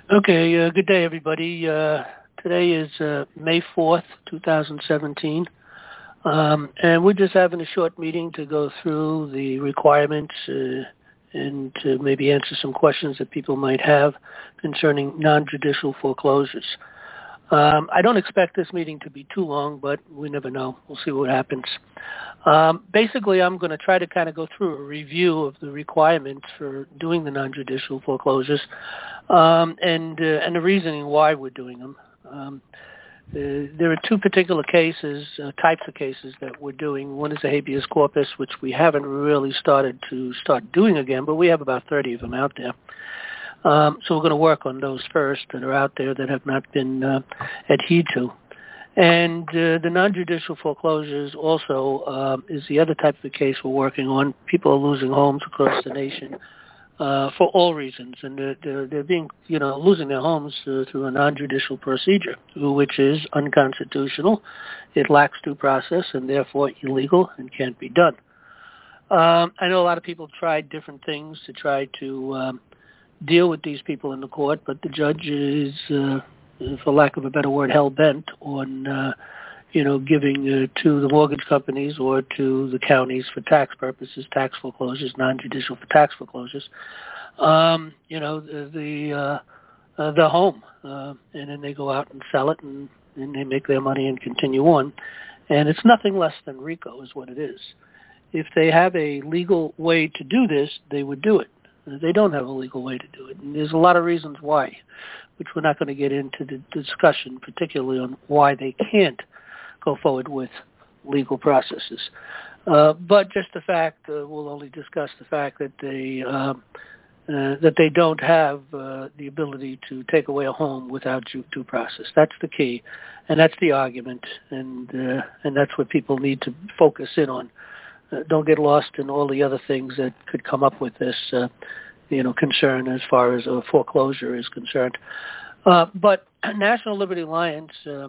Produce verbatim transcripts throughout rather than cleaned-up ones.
Okay, uh, good day, everybody. Uh, today is uh, May fourth, two thousand seventeen, um, and we're just having a short meeting to go through the requirements uh, and to maybe answer some questions that people might have concerning non-judicial foreclosures. Um, I don't expect this meeting to be too long, but we never know. We'll see what happens. Um, basically, I'm going to try to kind of go through a review of the requirements for doing the non-judicial foreclosures um, and uh, and the reasoning why we're doing them. Um, uh, there are two particular cases, uh, types of cases that we're doing. One is a habeas corpus, which we haven't really started to start doing again, but we have about thirty of them out there. Um, so we're going to work on those first that are out there that have not been uh, adhered to. And uh, the non-judicial foreclosures also um, is the other type of case we're working on. People are losing homes across the nation uh, for all reasons, and they're, they're, they're being, you know, losing their homes uh, through a non-judicial procedure, which is unconstitutional. It lacks due process and therefore illegal and can't be done. Um, I know a lot of people tried different things to try to um, deal with these people in the court, but the judge is, uh, for lack of a better word, hell-bent on, uh, you know, giving uh, to the mortgage companies or to the counties for tax purposes, tax foreclosures, non-judicial for tax foreclosures, um, you know, the the, uh, uh, the home, uh, and then they go out and sell it, and, and they make their money and continue on. And it's nothing less than RICO is what it is. If they have a legal way to do this, they would do it. They don't have a legal way to do it, and there's a lot of reasons why, which we're not going to get into the discussion, particularly on why they can't go forward with legal processes. Uh, but just the fact, uh, we'll only discuss the fact that they uh, uh, that they don't have uh, the ability to take away a home without due, due process. That's the key, and that's the argument, and uh, and that's what people need to focus in on. Uh, don't get lost in all the other things that could come up with this, uh, you know, concern as far as a foreclosure is concerned. Uh, but National Liberty Alliance uh,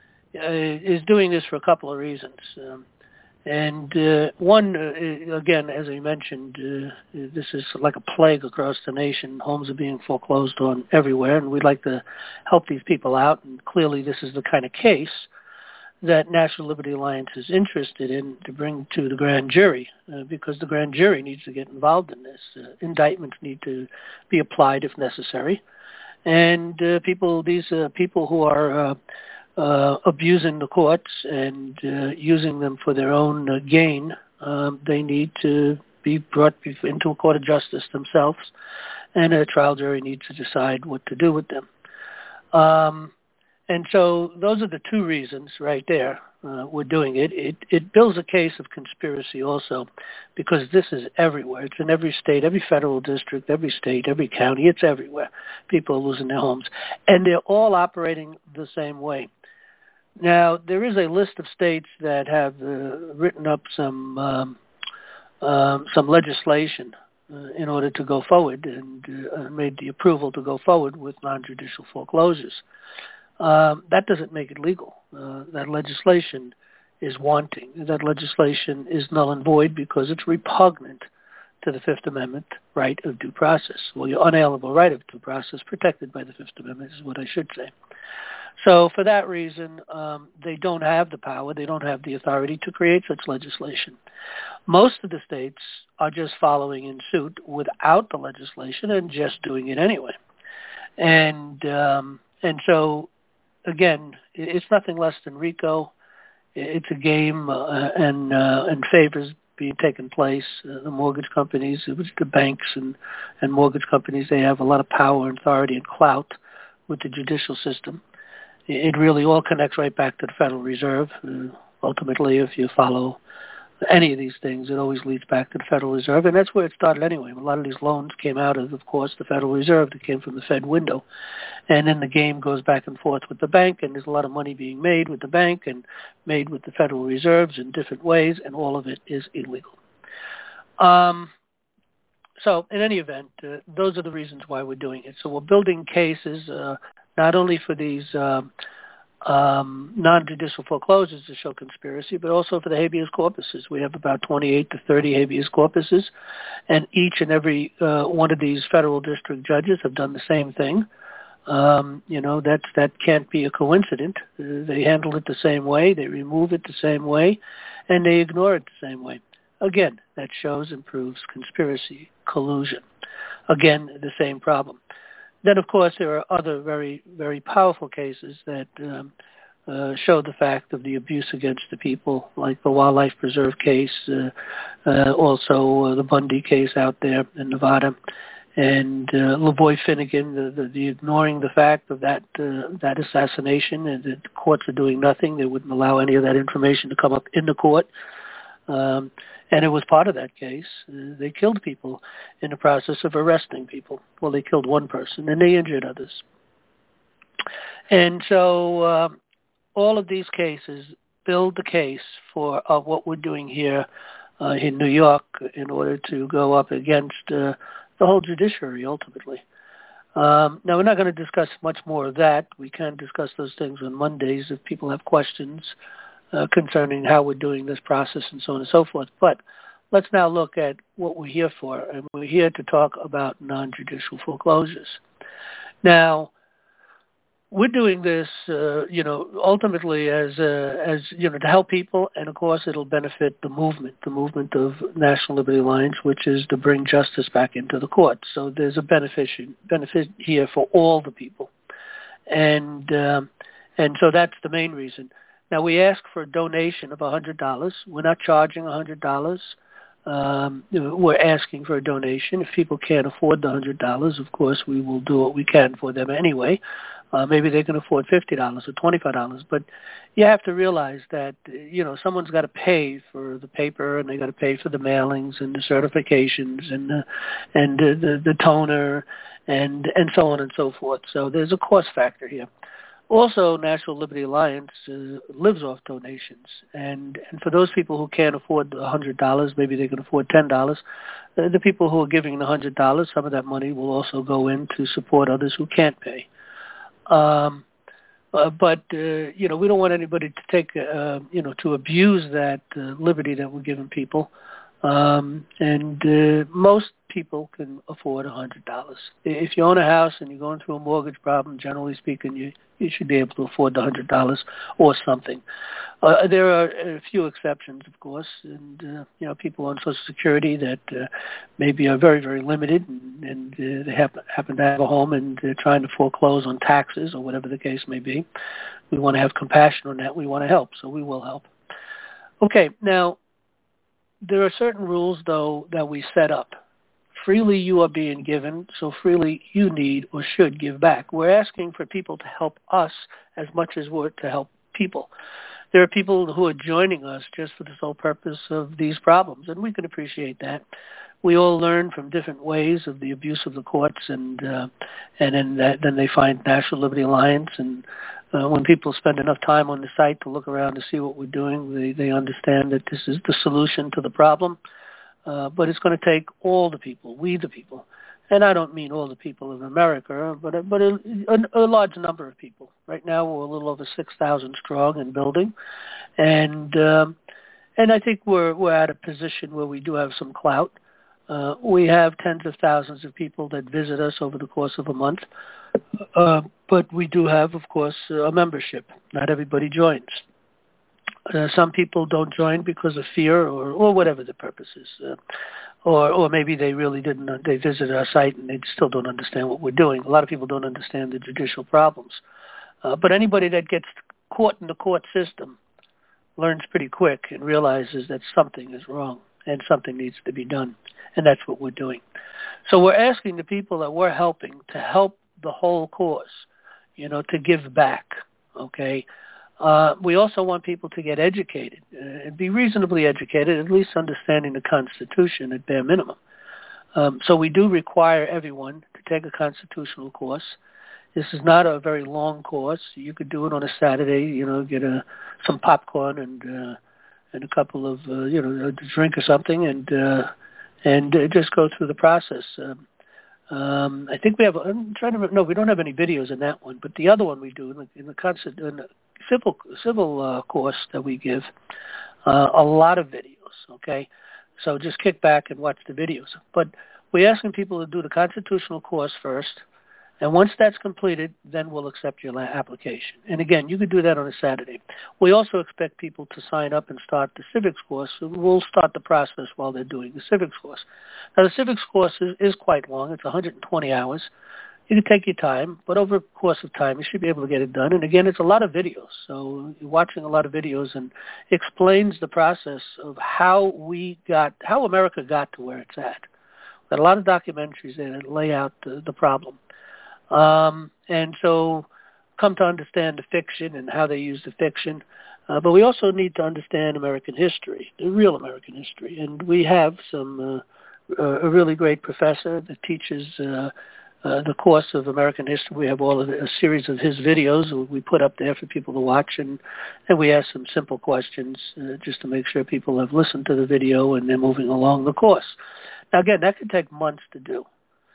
is doing this for a couple of reasons. Um, and uh, one, uh, again, as I mentioned, uh, this is like a plague across the nation. Homes are being foreclosed on everywhere, and we'd like to help these people out. And clearly this is the kind of case that National Liberty Alliance is interested in to bring to the grand jury, uh, because the grand jury needs to get involved in this. Uh, indictments need to be applied if necessary. And uh, people, these uh, people who are uh, uh, abusing the courts and uh, using them for their own uh, gain, um, they need to be brought into a court of justice themselves, and a trial jury needs to decide what to do with them. Um, And so those are the two reasons right there uh, we're doing it. It. It builds a case of conspiracy also, because this is everywhere. It's in every state, every federal district, every state, every county. It's everywhere. People are losing their homes. And they're all operating the same way. Now, there is a list of states that have uh, written up some, um, um, some legislation uh, in order to go forward and uh, made the approval to go forward with non-judicial foreclosures. Um, that doesn't make it legal. Uh, that legislation is wanting. That legislation is null and void because it's repugnant to the Fifth Amendment right of due process. Well, your unalienable right of due process protected by the Fifth Amendment is what I should say. So for that reason, um, they don't have the power, they don't have the authority to create such legislation. Most of the states are just following in suit without the legislation and just doing it anyway. And um, and so, again, it's nothing less than RICO. It's a game uh, and uh, and favors being taken place. Uh, the mortgage companies, it was the banks and, and mortgage companies, they have a lot of power and authority and clout with the judicial system. It really all connects right back to the Federal Reserve. Uh, ultimately, if you follow any of these things, it always leads back to the Federal Reserve, and that's where it started anyway. A lot of these loans came out of, of course, the Federal Reserve. That came from the Fed window. And then the game goes back and forth with the bank, and there's a lot of money being made with the bank and made with the Federal Reserves in different ways, and all of it is illegal. Um, so in any event, uh, those are the reasons why we're doing it. So we're building cases uh, not only for these um, um, non-judicial foreclosures to show conspiracy, but also for the habeas corpuses. We have about twenty-eight to thirty habeas corpuses, and each and every uh, one of these federal district judges have done the same thing. Um, you know, that's, that can't be a coincidence. Uh, they handle it the same way, they remove it the same way, and they ignore it the same way. Again, that shows and proves conspiracy, collusion. Again, the same problem. Then, of course, there are other very, very powerful cases that um, uh, show the fact of the abuse against the people, like the Wildlife Preserve case, uh, uh, also uh, the Bundy case out there in Nevada, and uh, LaVoy Finnegan, the, the, the ignoring the fact of that uh, that assassination, and the courts are doing nothing. They wouldn't allow any of that information to come up in the court. Um, and it was part of that case. Uh, they killed people in the process of arresting people. Well, they killed one person, and they injured others. And so uh, all of these cases build the case for uh, what we're doing here uh, in New York in order to go up against uh, the whole judiciary, ultimately. Um, now, we're not going to discuss much more of that. We can discuss those things on Mondays if people have questions uh, concerning how we're doing this process and so on and so forth. But let's now look at what we're here for, and we're here to talk about non-judicial foreclosures. Now, we're doing this, uh, you know, ultimately as, uh, as you know, to help people, and of course it'll benefit the movement, the movement of National Liberty Alliance, which is to bring justice back into the courts. So there's a benefit, benefit here for all the people. And, um, and so that's the main reason. Now, we ask for a donation of one hundred dollars. We're not charging one hundred dollars. Um, we're asking for a donation. If people can't afford the one hundred dollars, of course, we will do what we can for them anyway. Uh, maybe they can afford fifty dollars or twenty-five dollars. But you have to realize that, you know, someone's got to pay for the paper, and they got to pay for the mailings and the certifications and the, and the, the, the toner and, and so on and so forth. So there's a cost factor here. Also, National Liberty Alliance uh, lives off donations. And, and for those people who can't afford one hundred dollars, maybe they can afford ten dollars, uh, the people who are giving the one hundred dollars, some of that money will also go in to support others who can't pay. Um, uh, but, uh, you know, we don't want anybody to take, uh, you know, to abuse that uh, liberty that we're giving people. Um, and uh, most people can afford one hundred dollars. If you own a house and you're going through a mortgage problem, generally speaking, you, you should be able to afford the one hundred dollars or something. Uh, there are a few exceptions, of course, and, uh, you know, people on Social Security that uh, maybe are very, very limited, and, and uh, they happen, happen to have a home and they're trying to foreclose on taxes or whatever the case may be. We want to have compassion on that. We want to help, so we will help. Okay, now, there are certain rules, though, that we set up. Freely you are being given, so freely you need or should give back. We're asking for people to help us as much as we're to help people. There are people who are joining us just for the sole purpose of these problems, and we can appreciate that. We all learn from different ways of the abuse of the courts, and uh, and then that, then they find National Liberty Alliance, and uh, when people spend enough time on the site to look around to see what we're doing, they, they understand that this is the solution to the problem. Uh, but it's going to take all the people, we the people. And I don't mean all the people in America, but, but a, a, a large number of people. Right now we're a little over six thousand strong and building. And um, and I think we're, we're at a position where we do have some clout. Uh, we have tens of thousands of people that visit us over the course of a month. Uh, but we do have, of course, a membership. Not everybody joins. Uh, some people don't join because of fear or, or whatever the purpose is. Uh, or, or maybe they really didn't, uh, they visited our site and they still don't understand what we're doing. A lot of people don't understand the judicial problems. Uh, but anybody that gets caught in the court system learns pretty quick and realizes that something is wrong and something needs to be done. And that's what we're doing. So we're asking the people that we're helping to help the whole cause, you know, to give back, okay? Uh, we also want people to get educated uh, and be reasonably educated, at least understanding the Constitution at bare minimum. Um, so we do require everyone to take a constitutional course. This is not a very long course. You could do it on a Saturday, you know, get a, some popcorn and uh, and a couple of, uh, you know, a drink or something, and uh, and uh, just go through the process. Um, um, I think we have, I'm trying to remember, no, we don't have any videos in that one, but the other one we do in the, in the, concert, in the civil, civil uh, course that we give, uh, a lot of videos, okay? So just kick back and watch the videos. But we're asking people to do the constitutional course first, And once that's completed, then we'll accept your application. And again, you could do that on a Saturday. We also expect people to sign up and start the civics course. So we'll start the process while they're doing the civics course. Now, the civics course is, is quite long. It's one hundred twenty hours. You can take your time, but over the course of time, you should be able to get it done. And again, it's a lot of videos. So you're watching a lot of videos and explains the process of how we got, how America got to where it's at. Got a lot of documentaries there that lay out the, the problem. Um, and so come to understand the fiction and how they use the fiction. Uh, but we also need to understand American history, the real American history. And we have some uh, a really great professor that teaches uh, uh, the course of American history. We have all of the, a series of his videos we put up there for people to watch, and, and we ask some simple questions uh, just to make sure people have listened to the video and they're moving along the course. Now, again, that could take months to do.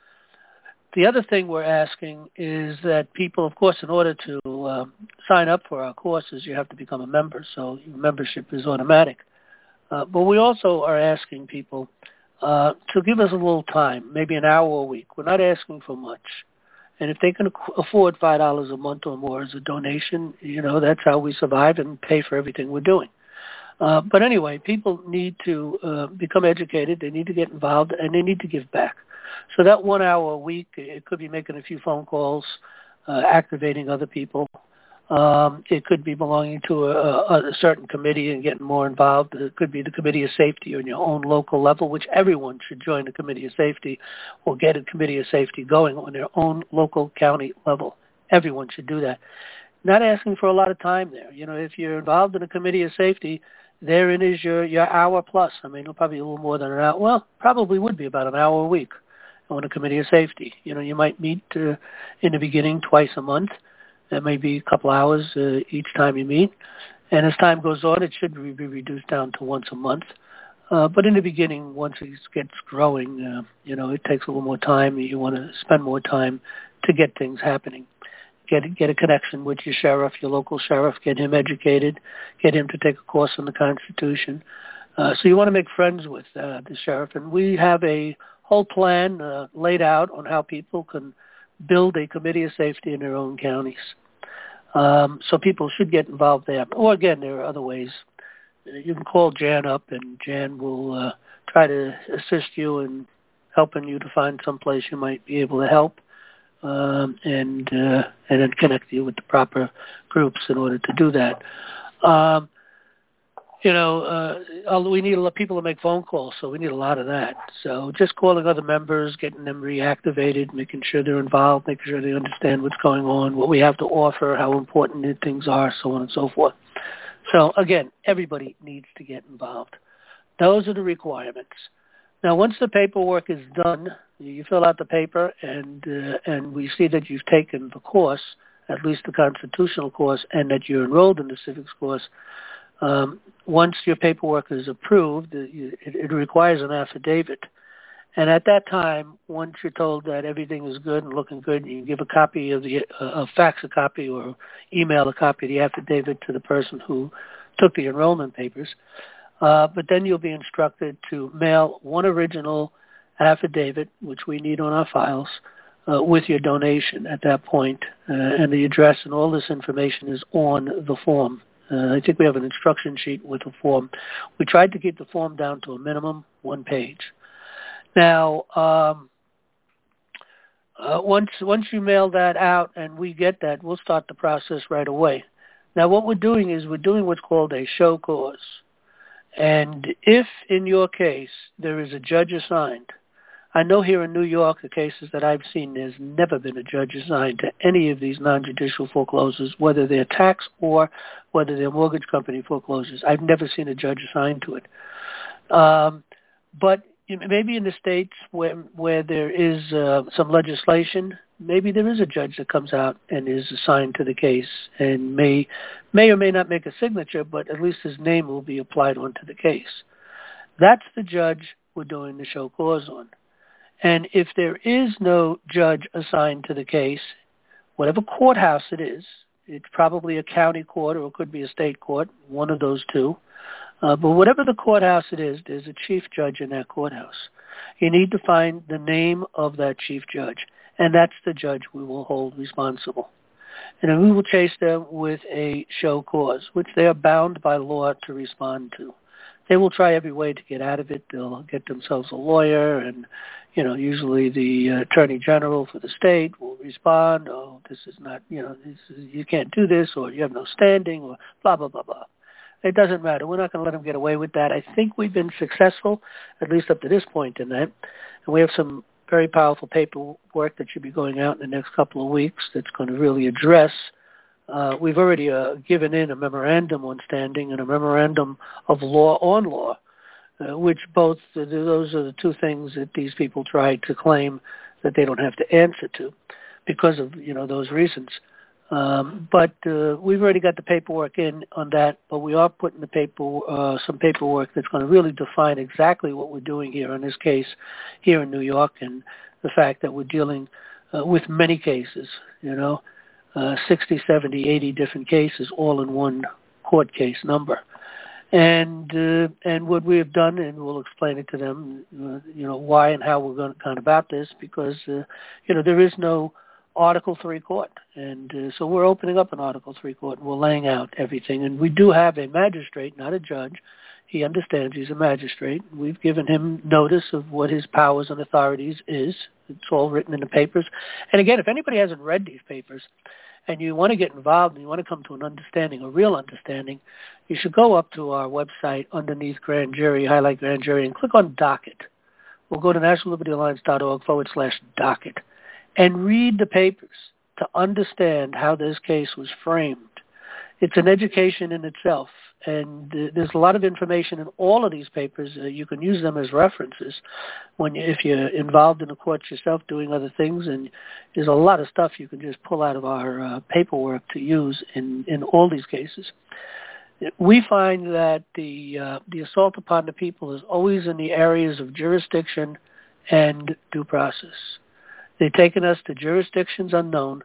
The other thing we're asking is that people, of course, in order to uh, sign up for our courses, you have to become a member, so your membership is automatic. Uh, but we also are asking people uh, to give us a little time, maybe an hour a week. We're not asking for much. And if they can afford five dollars a month or more as a donation, you know, that's how we survive and pay for everything we're doing. Uh, but anyway, people need to uh, become educated, they need to get involved, and they need to give back. So that one hour a week, it could be making a few phone calls, uh, activating other people. Um, it could be belonging to a, a certain committee and getting more involved. It could be the Committee of Safety on your own local level, which everyone should join the Committee of Safety or get a Committee of Safety going on their own local county level. Everyone should do that. Not asking for a lot of time there. You know, if you're involved in a Committee of Safety, therein is your, your hour plus. I mean, it'll probably be a little more than an hour. Well, probably would be about an hour a week on a Committee of Safety. You know, you might meet uh, in the beginning twice a month. That may be a couple hours uh, each time you meet. And as time goes on, it should be reduced down to once a month. Uh, but in the beginning, once it gets growing, uh, you know, it takes a little more time. You want to spend more time to get things happening. Get get a connection with your sheriff, your local sheriff, get him educated, get him to take a course on the Constitution. Uh, so you want to make friends with uh, the sheriff. And we have a whole plan uh, laid out on how people can build a Committee of Safety in their own counties. Um, so people should get involved there. Or again, there are other ways. You can call Jan up, and Jan will uh, try to assist you in helping you to find some place you might be able to help. Um, and uh, and then connect you with the proper groups in order to do that. Um, you know, uh, we need a lot of people to make phone calls, so we need a lot of that. So just calling other members, getting them reactivated, making sure they're involved, making sure they understand what's going on, what we have to offer, how important things are, so on and so forth. So again, everybody needs to get involved. Those are the requirements. Now, once the paperwork is done, you fill out the paper, and uh, and we see that you've taken the course, at least the constitutional course, and that you're enrolled in the civics course. Um, once your paperwork is approved, it, it requires an affidavit. And at that time, once you're told that everything is good and looking good, you give a copy of the, uh, fax a copy or email a copy of the affidavit to the person who took the enrollment papers. Uh, but then you'll be instructed to mail one original affidavit, which we need on our files, uh, with your donation at that point. Uh, and the address and all this information is on the form. Uh, I think we have an instruction sheet with a form. We tried to keep the form down to a minimum, one page. Now, um, uh, once once you mail that out and we get that, we'll start the process right away. Now, what we're doing is we're doing what's called a show cause. And if, in your case, there is a judge assigned, I know here in New York, the cases that I've seen, there's never been a judge assigned to any of these non-judicial foreclosures, whether they're tax or whether they're mortgage company foreclosures. I've never seen a judge assigned to it. Um, but maybe in the states where where there is uh, some legislation, maybe there is a judge that comes out and is assigned to the case and may may or may not make a signature, but at least his name will be applied onto the case. That's the judge we're doing the show cause on. And if there is no judge assigned to the case, whatever courthouse it is, it's probably a county court or it could be a state court, one of those two. Uh, but whatever the courthouse it is, there's a chief judge in that courthouse. You need to find the name of that chief judge. and that's the judge we will hold responsible. And then we will chase them with a show cause, which they are bound by law to respond to. They will try every way to get out of it. They'll get themselves a lawyer, and, you know, usually the uh, attorney general for the state will respond, oh, this is not, you know, this is, you can't do this, or you have no standing, or blah, blah, blah, blah. It doesn't matter. We're not going to let them get away with that. I think we've been successful, at least up to this point in that. And we have some very powerful paperwork that should be going out in the next couple of weeks that's going to really address. Uh, we've already uh, given in a memorandum on standing and a memorandum of law on law, uh, which both, uh, those are the two things that these people try to claim that they don't have to answer to because of, you know, those reasons. Um, but uh, we've already got the paperwork in on that, but we are putting the paper, uh, some paperwork that's going to really define exactly what we're doing here in this case here in New York, and the fact that we're dealing uh, with many cases, you know, uh, sixty, seventy, eighty different cases all in one court case number. And uh, and what we have done, and we'll explain it to them, uh, you know, why and how we're going to kind of about this, because, uh, you know, there is no Article three court. And uh, so we're opening up an Article three court, and we're laying out everything. And we do have a magistrate, not a judge. He understands he's a magistrate. We've given him notice of what his powers and authorities is. It's all written in the papers. And again, if anybody hasn't read these papers and you want to get involved and you want to come to an understanding, a real understanding, you should go up to our website underneath Grand Jury, highlight Grand Jury, and click on docket. We'll go to national liberty alliance dot org forward slash docket. And read the papers to understand how this case was framed. It's an education in itself, and uh, there's a lot of information in all of these papers. Uh, you can use them as references when you, if you're involved in the courts yourself doing other things, and there's a lot of stuff you can just pull out of our uh, paperwork to use in, in all these cases. We find that the uh, the assault upon the people is always in the areas of jurisdiction and due process. They've taken us to jurisdictions unknown,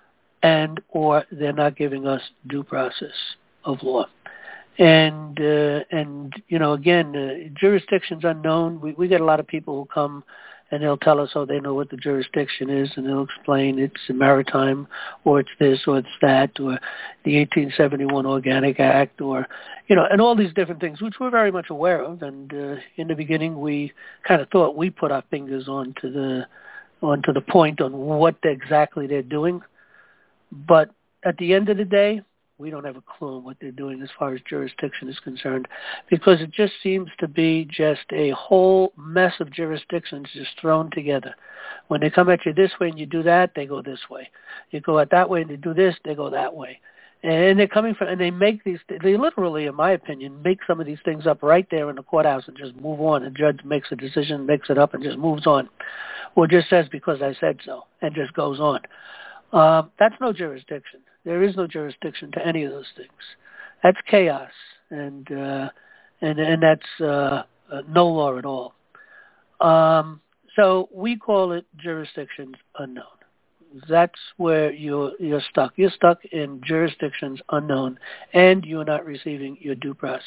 and or they're not giving us due process of law. And, uh, and you know, again, uh, jurisdictions unknown, we, we get a lot of people who come and they'll tell us, oh, they know what the jurisdiction is, and they'll explain it's maritime, or it's this, or it's that, or the eighteen seventy-one Organic Act, or, you know, and all these different things, which we're very much aware of. And uh, in the beginning, we kind of thought we put our fingers onto the on to the point on what exactly they're doing. But at the end of the day, we don't have a clue on what they're doing as far as jurisdiction is concerned, because it just seems to be just a whole mess of jurisdictions just thrown together. When they come at you this way and you do that, they go this way. You go at that way and they do this, they go that way. And they're coming from, and they make these, they literally, in my opinion, make some of these things up right there in the courthouse and just move on. The judge makes a decision, makes it up, and just moves on. Or just says, because I said so, and just goes on. Uh, that's no jurisdiction. There is no jurisdiction to any of those things. That's chaos, and uh, and and that's uh, uh, no law at all. Um, so we call it jurisdictions unknown. That's where you're you're stuck. You're stuck in jurisdictions unknown, and you're not receiving your due process.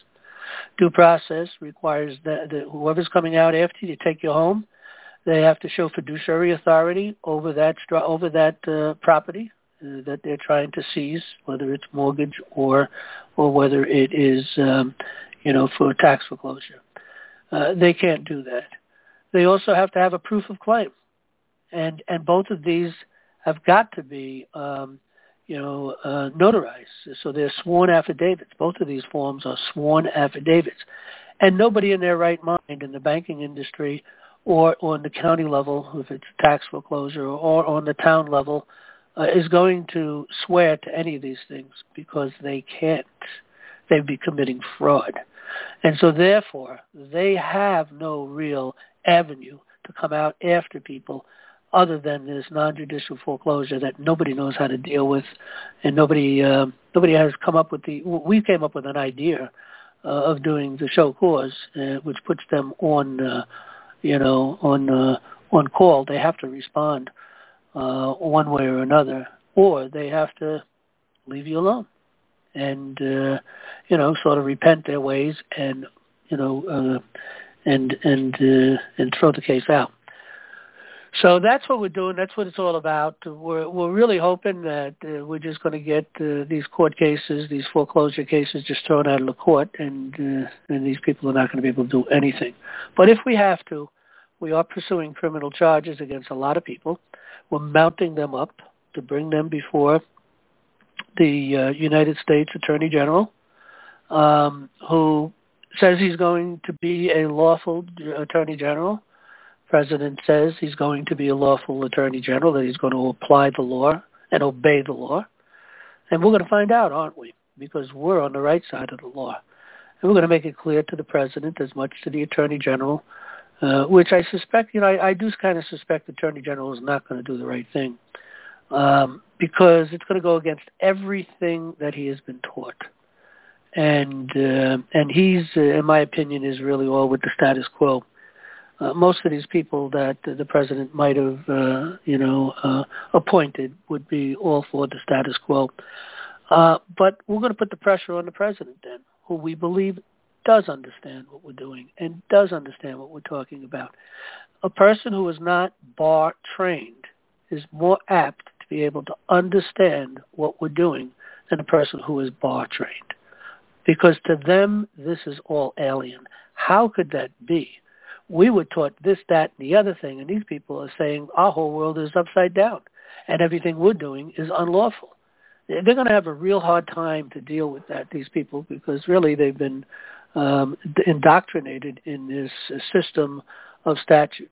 Due process requires that, that whoever's coming out after you to take you home, they have to show fiduciary authority over that over that uh, property uh, that they're trying to seize, whether it's mortgage or or whether it is um, you know for tax foreclosure. Uh, they can't do that. They also have to have a proof of claim. And and both of these have got to be, um, you know, uh, notarized. So they're sworn affidavits. Both of these forms are sworn affidavits. And nobody in their right mind in the banking industry or on the county level, if it's tax foreclosure, or on the town level, uh, is going to swear to any of these things, because they can't. They'd be committing fraud. And so therefore, they have no real avenue to come out after people other than this non-judicial foreclosure that nobody knows how to deal with, and nobody uh, nobody has come up with the. We came up with an idea uh, of doing the show cause, uh, which puts them on, uh, you know, on uh, on call. They have to respond uh, one way or another, or they have to leave you alone, and uh, you know, sort of repent their ways, and you know, uh, and and uh, and throw the case out. So that's what we're doing. That's what it's all about. We're we're really hoping that uh, we're just going to get uh, these court cases, these foreclosure cases, just thrown out of the court, and uh, and these people are not going to be able to do anything. But if we have to, we are pursuing criminal charges against a lot of people. We're mounting them up to bring them before the uh, United States Attorney General, um, who says he's going to be a lawful Attorney General. President says he's going to be a lawful Attorney General, that he's going to apply the law and obey the law. And we're going to find out, aren't we? Because we're on the right side of the law. And we're going to make it clear to the President as much to the Attorney General, uh, which I suspect, you know, I, I do kind of suspect the Attorney General is not going to do the right thing, um, because it's going to go against everything that he has been taught. And, uh, and he's, uh, in my opinion, is really all with the status quo. Uh, most of these people that uh, the president might have, uh, you know, uh, appointed would be all for the status quo. Uh, but we're going to put the pressure on the president then, who we believe does understand what we're doing and does understand what we're talking about. A person who is not bar trained is more apt to be able to understand what we're doing than a person who is bar trained. Because to them, this is all alien. How could that be? We were taught this, that, and the other thing, and these people are saying our whole world is upside down, and everything we're doing is unlawful. They're going to have a real hard time to deal with that, these people, because really they've been um, indoctrinated in this system of statutes.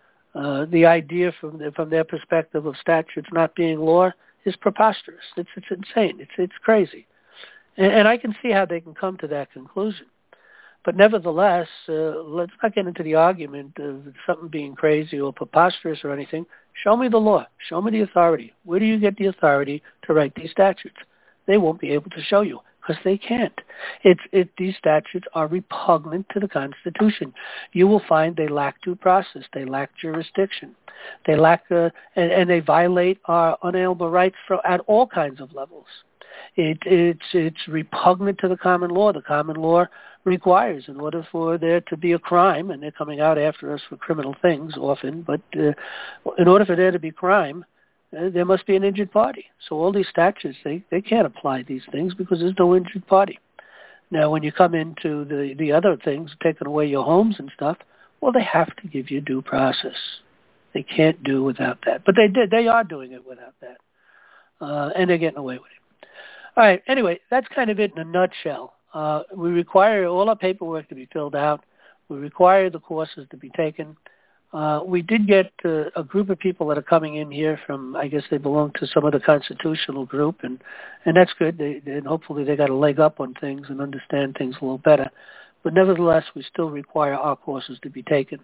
Uh, the idea from the, from their perspective of statutes not being law is preposterous. It's, it's insane. It's, it's crazy. And, and I can see how they can come to that conclusion. But nevertheless, uh, let's not get into the argument of something being crazy or preposterous or anything. Show me the law. Show me the authority. Where do you get the authority to write these statutes? They won't be able to show you because they can't. It's, it, these statutes are repugnant to the Constitution. You will find they lack due process. They lack jurisdiction. They lack, uh, and, and they violate our unalienable rights for, at all kinds of levels. It, it's, it's repugnant to the common law. The common law requires, in order for there to be a crime, and they're coming out after us for criminal things often, but uh, in order for there to be crime, uh, there must be an injured party. So all these statutes, they, they can't apply these things because there's no injured party. Now, when you come into the, the other things, taking away your homes and stuff, well, they have to give you due process. They can't do without that. But they did. They are doing it without that. Uh, and they're getting away with it. All right. Anyway, that's kind of it in a nutshell. Uh, we require all our paperwork to be filled out. We require the courses to be taken. Uh, we did get uh, a group of people that are coming in here from, I guess they belong to some other constitutional group, and, and that's good. They, they, and hopefully they got a leg up on things and understand things a little better. But nevertheless, we still require our courses to be taken.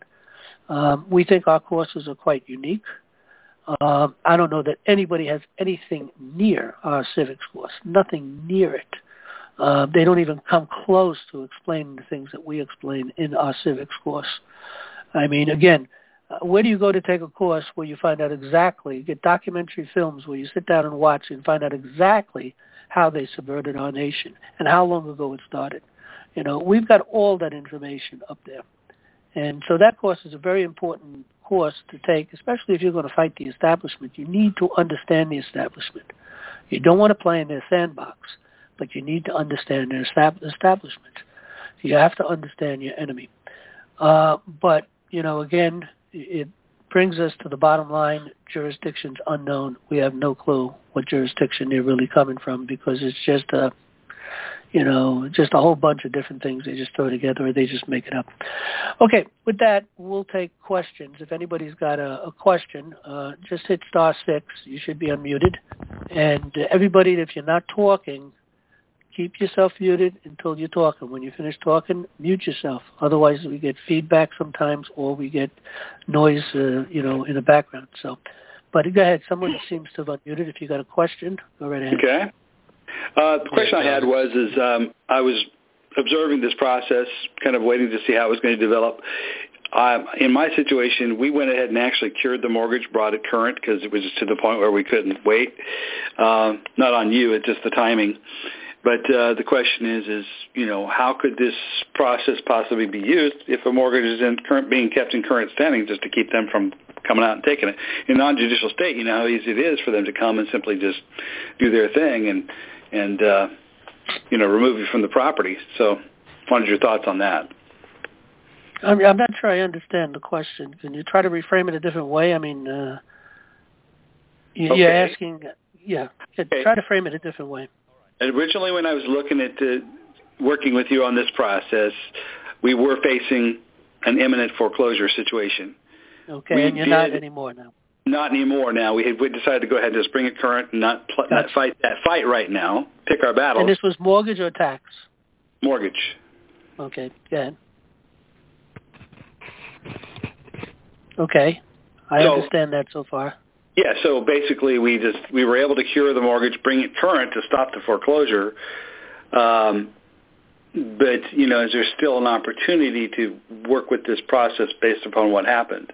Um, we think our courses are quite unique. Um, I don't know that anybody has anything near our civics course, nothing near it. Uh, they don't even come close to explaining the things that we explain in our civics course. I mean, again, uh, where do you go to take a course where you find out exactly, get documentary films where you sit down and watch and find out exactly how they subverted our nation and how long ago it started? You know, we've got all that information up there. And so that course is a very important course to take, especially if you're going to fight the establishment. You need to understand the establishment. You don't want to play in their sandbox, but you need to understand their establishment. You have to understand your enemy. Uh, but, you know, again, it brings us to the bottom line. Jurisdiction's unknown. We have no clue what jurisdiction they're really coming from because it's just a, you know, just a whole bunch of different things they just throw together or they just make it up. Okay, with that, we'll take questions. If anybody's got a, a question, uh, just hit star six. You should be unmuted. And uh, everybody, if you're not talking, keep yourself muted until you're talking. When you finish talking, mute yourself. Otherwise, we get feedback sometimes, or we get noise, uh, you know, in the background. So, but go ahead. Someone seems to have unmuted. If you got a question, go right ahead. Okay. Uh, the question I had was, is um, I was observing this process, kind of waiting to see how it was going to develop. Um, in my situation, we went ahead and actually cured the mortgage, brought it current because it was just to the point where we couldn't wait. Uh, not on you, it's just the timing. But uh, the question is, is, you know, how could this process possibly be used if a mortgage is in current, being kept in current standing just to keep them from coming out and taking it. In a non-judicial state, you know how easy it is for them to come and simply just do their thing and, and uh, you know, remove you from the property. So wanted your thoughts on that. I'm, I'm not sure I understand the question. Can you try to reframe it a different way? I mean, uh, you, okay. you're asking, yeah, okay. try to frame it a different way. And originally when I was looking at uh, working with you on this process, we were facing an imminent foreclosure situation. Okay, we and you're did, not anymore now. Not anymore now. We had we decided to go ahead and just bring it current and not, pl- not fight that fight right now, pick our battles. And this was mortgage or tax? Mortgage. Okay, go ahead. Okay, I so, understand that so far. Yeah, so basically we just we were able to cure the mortgage, bring it current to stop the foreclosure. Um, but, you know, is there still an opportunity to work with this process based upon what happened?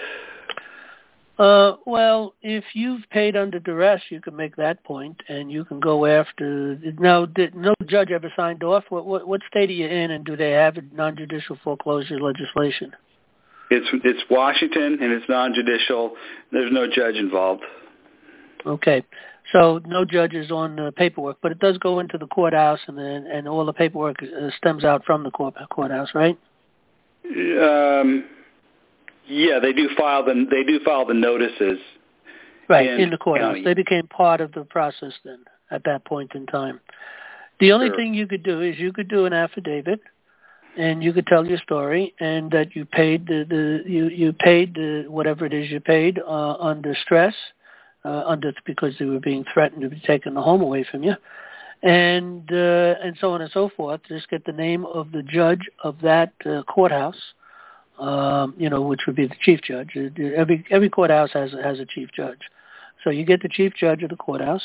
Uh, well, if you've paid under duress, you can make that point, and you can go after. Now, did no judge ever signed off? What, what, what state are you in, and do they have non-judicial foreclosure legislation? It's it's Washington, and it's non-judicial. There's no judge involved. Okay, so no judges on the paperwork, but it does go into the courthouse, and then and all the paperwork uh, stems out from the court, courthouse, right? Um. Yeah, they do file the they do file the notices. Right, in, in the courthouse. county. They became part of the process then at that point in time. The only Sure. thing you could do is you could do an affidavit, and you could tell your story, and that you paid the, the you you paid the, whatever it is you paid uh, under stress, uh, under because they were being threatened to be taking the home away from you, and uh, and so on and so forth. Just get the name of the judge of that uh, courthouse. Um, you know, which would be the chief judge. Every every courthouse has has a chief judge, so you get the chief judge of the courthouse,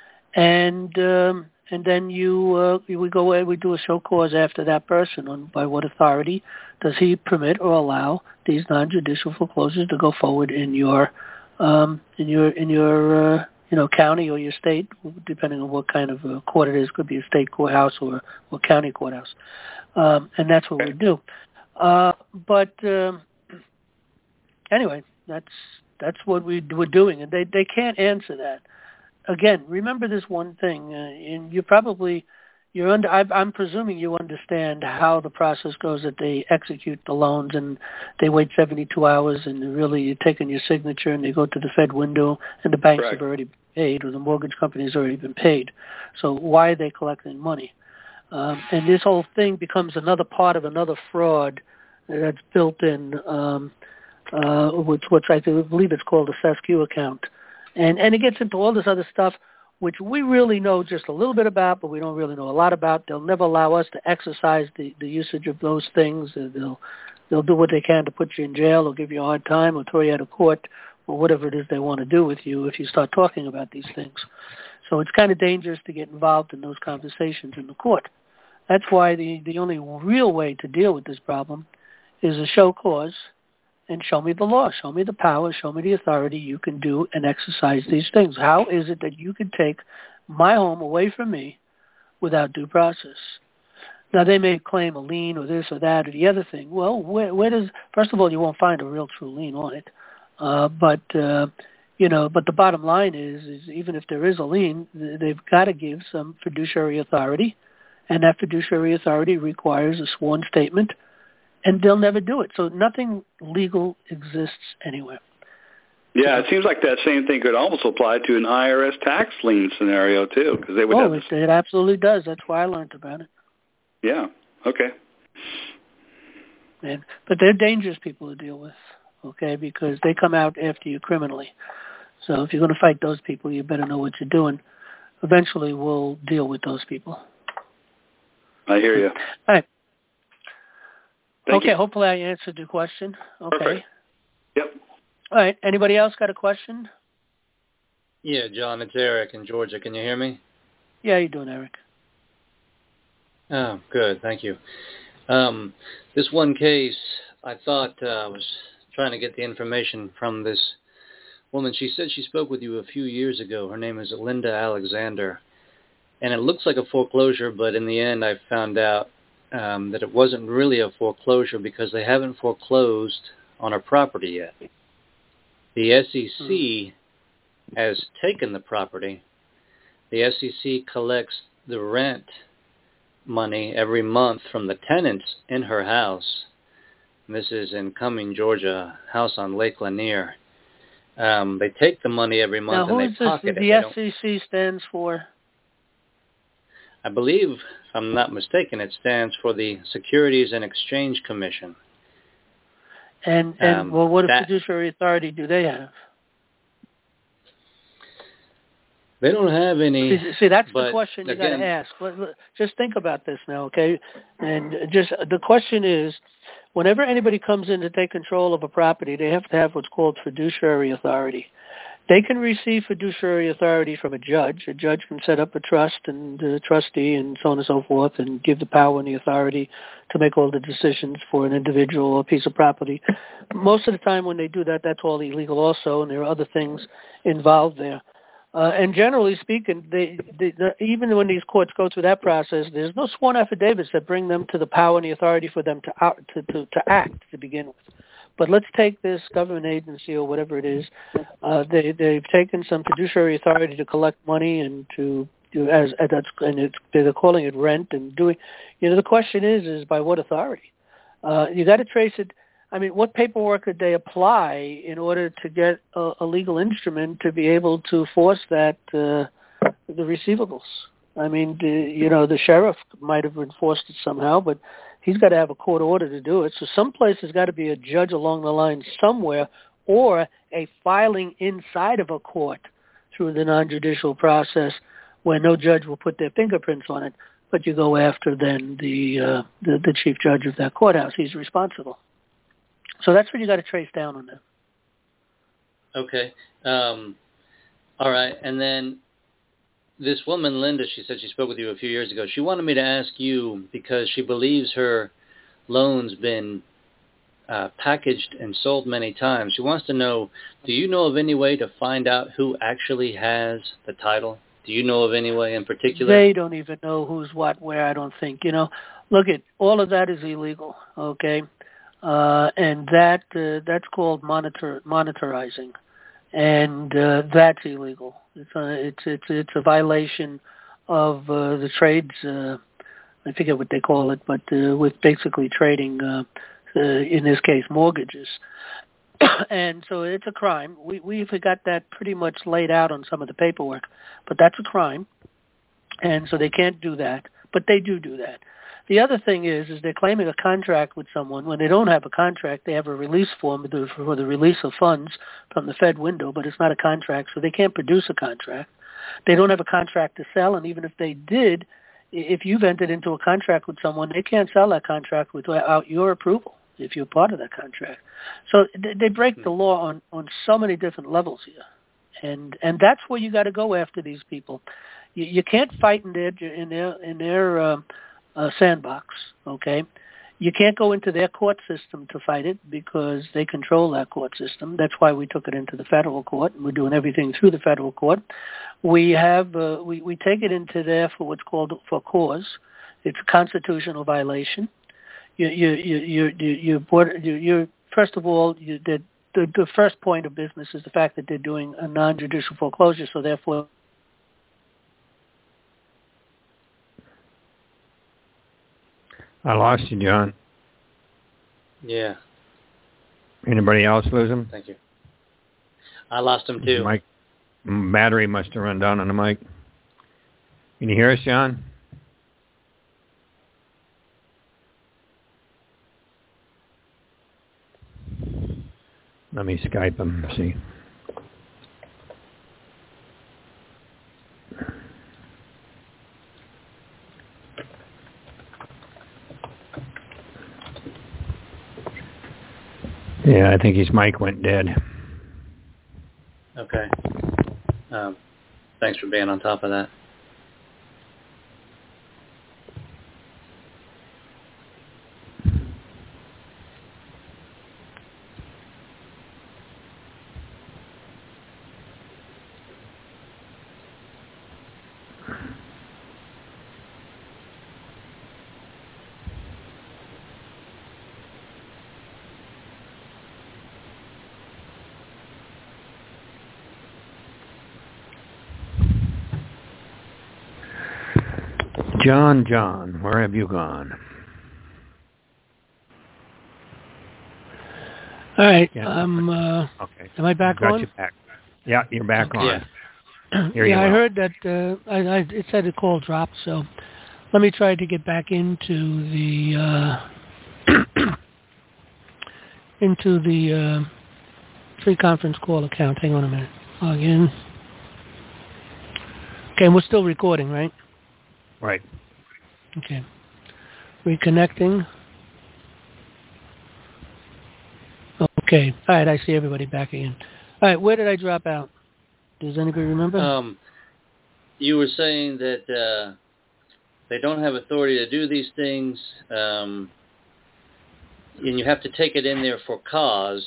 and um, and then you uh, we go away. We do a show cause after that person on by what authority does he permit or allow these non-judicial foreclosures to go forward in your um, in your in your uh, you know county or your state, depending on what kind of uh, court it is. Could be a state courthouse or or county courthouse, um, and that's what we do. Uh, but um, anyway, that's that's what we we're doing, and they they can't answer that. Again, remember this one thing, uh, and you probably you're under. I, I'm presuming you understand how the process goes. That they execute the loans and they wait seventy-two hours, and really you're taking your signature, and they go to the Fed window, and the banks Correct. have already paid, or the mortgage company has already been paid. So why are they collecting money? Um, and this whole thing becomes another part of another fraud that's built in, um, uh, which, which I believe it's called a fescue account. And, and it gets into all this other stuff, which we really know just a little bit about, but we don't really know a lot about. They'll never allow us to exercise the, the usage of those things. They'll, they'll do what they can to put you in jail or give you a hard time or throw you out of court or whatever it is they want to do with you if you start talking about these things. So it's kind of dangerous to get involved in those conversations in the court. That's why the, the only real way to deal with this problem is a show cause and show me the law, show me the power, show me the authority you can do and exercise these things. How is it that you can take my home away from me without due process? Now, they may claim a lien or this or that or the other thing. Well, where, where does, first of all, you won't find a real true lien on it. Uh, but, uh, you know, but the bottom line is, is even if there is a lien, they've got to give some fiduciary authority. And that fiduciary authority requires a sworn statement, and they'll never do it. So nothing legal exists anywhere. Yeah, it seems like that same thing could almost apply to an I R S tax lien scenario, too, because they would oh, have... it, it absolutely does. That's why I learned about it. Yeah, okay. And, but they're dangerous people to deal with, okay, because they come out after you criminally. So if you're going to fight those people, you better know what you're doing. Eventually, we'll deal with those people. I hear you. All right. Thank okay, you. hopefully I answered your question. Okay. Perfect. Yep. All right. Anybody else got a question? Yeah, John, it's Eric in Georgia. Can you hear me? Yeah, how you doing, Eric? Oh, good. Thank you. Um, this one case, I thought uh, I was trying to get the information from this woman. She said she spoke with you a few years ago. Her name is Linda Alexander. And it looks like a foreclosure, but in the end I found out um, that it wasn't really a foreclosure because they haven't foreclosed on her property yet. The S E C mm-hmm. has taken the property. The S E C collects the rent money every month from the tenants in her house. And this is in Cumming, Georgia, house on Lake Lanier. Um, they take the money every month now, and they pocket this, it. The S E C stands for? I believe, if I'm not mistaken, it stands for the Securities and Exchange Commission. And, and um, well, what that, fiduciary authority do they have? They don't have any. See, see that's but the question you got again, to ask. Just think about this now, okay? And just the question is, whenever anybody comes in to take control of a property, they have to have what's called fiduciary authority. They can receive fiduciary authority from a judge. A judge can set up a trust and a trustee and so on and so forth and give the power and the authority to make all the decisions for an individual or piece of property. Most of the time when they do that, that's all illegal also, and there are other things involved there. Uh, and generally speaking, they, they, the, even when these courts go through that process, there's no sworn affidavits that bring them to the power and the authority for them to, out, to, to, to act to begin with. But let's take this government agency or whatever it is. Uh, they, they've taken some fiduciary authority to collect money and to do as, as that's and it's, they're calling it rent and doing. You know, the question is, is by what authority? Uh, you got to trace it. I mean, what paperwork could they apply in order to get a, a legal instrument to be able to force that uh, the receivables? I mean, the, you know, the sheriff might have enforced it somehow, but he's got to have a court order to do it. So someplace there's got to be a judge along the line somewhere, or a filing inside of a court through the non-judicial process where no judge will put their fingerprints on it, but you go after then the uh, the, the chief judge of that courthouse. He's responsible. So that's what you got to trace down on that. Okay. Um, all right. And then this woman, Linda, she said she spoke with you a few years ago. She wanted me to ask you because she believes her loan's been uh, packaged and sold many times. She wants to know, do you know of any way to find out who actually has the title? Do you know of any way in particular? They don't even know who's what, where, I don't think. You know, look, at all of that is illegal, okay? Uh, and that uh, that's called monitor monitorizing, and uh, that's illegal. It's a, it's it's it's a violation of uh, the trades. Uh, I forget what they call it, but uh, with basically trading, uh, uh, in this case, mortgages. And so it's a crime. We we've got that pretty much laid out on some of the paperwork, but that's a crime, and so they can't do that. But they do do that. The other thing is, is they're claiming a contract with someone. When they don't have a contract, they have a release form for the release of funds from the Fed window, but it's not a contract, so they can't produce a contract. They don't have a contract to sell, and even if they did, if you've entered into a contract with someone, they can't sell that contract without your approval if you're part of that contract. So they break the law on, on so many different levels here, and and that's where you got to go after these people. You, you can't fight in their in their in their uh, uh, sandbox. Okay, you can't go into their court system to fight it because they control that court system. That's why we took it into the federal court, and we're doing everything through the federal court. We have uh, we we take it into there for what's called for cause. It's a constitutional violation. You you you you you you, you, you first of all you did. The, the first point of business is the fact that they're doing a non-judicial foreclosure, so therefore I lost you, John. Yeah. Anybody else lose him? Thank you. I lost him too. Mic battery must have run down on the mic. Can you hear us, John? Let me Skype him, see. Yeah, I think his mic went dead. Okay. Um, thanks for being on top of that. John, John, where have you gone? All right. Yeah. Um, uh, okay. Am I back Got on? You back. Yeah, you're back okay. on. Yeah, Here yeah you I are. heard that uh, I, I, it said the call dropped, so let me try to get back into the uh, into the uh, free conference call account. Hang on a minute. Log in. Okay, and we're still recording, right? Right. Okay. Reconnecting. Okay. All right, I see everybody back again. All right, where did I drop out? Does anybody remember? Um, you were saying that uh, they don't have authority to do these things, um, and you have to take it in there for cause.